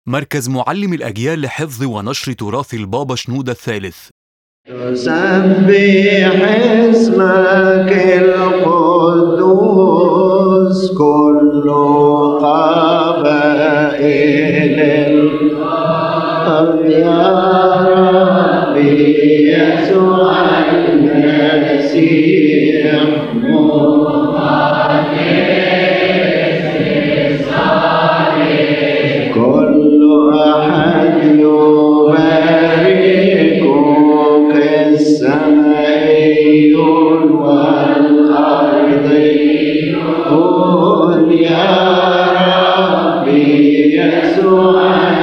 مركز معلم الأجيال لحفظ ونشر تراث البابا شنودة الثالث. تسبح اسمك القدوس كل قبائل الأرض يا ربي يسوع المسيح كل أحد يباركك السمائي والأرضي قل يا ربي يسوع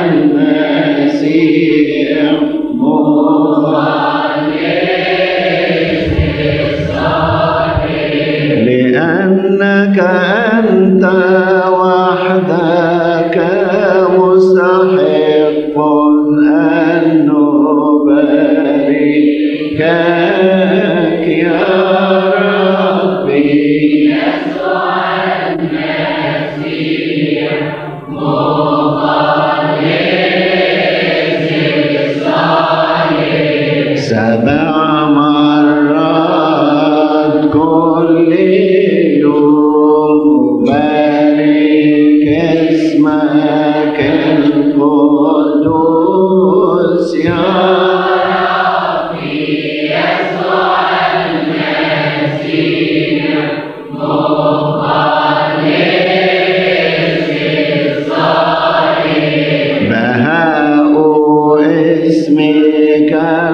المسيح لأنك أنت وحدك مستحق أن نباركك يا ربي يسوع المسيح مخلص الصالح 7 مرات كل يوم بارك اسمك القدوس يا ربي يسوع المسيح مخلص الصالح بهاء اسمك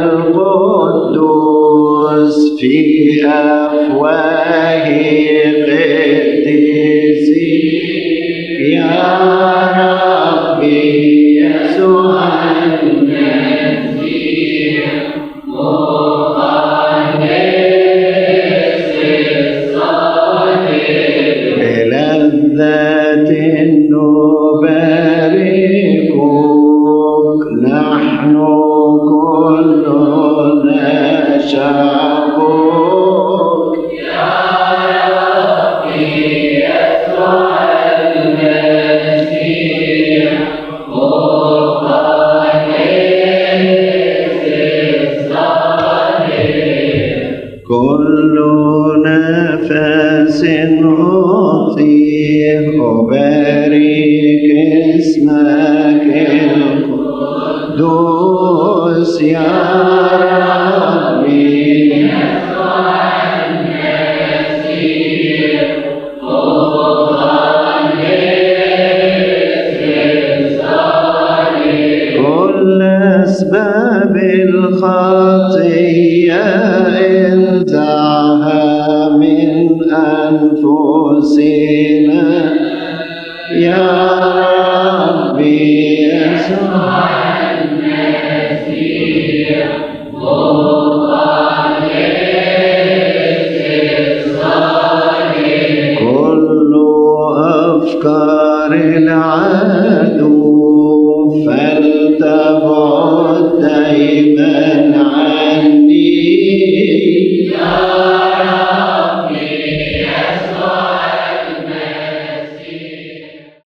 القدوس في أفواه قديسيك يا ربي يسوع المسيح مخلص الصالح بلذة نباركك نحن كلنا شعبك يا ربي يسوع المسيح مخلص الصالح كل نفس أطيع أبارك اسمك القدوس يا ربي يسوع المسيح مخلص الصالح كل أسباب الخطية انزعها من أنفسنا يا ربي يسوع المسيح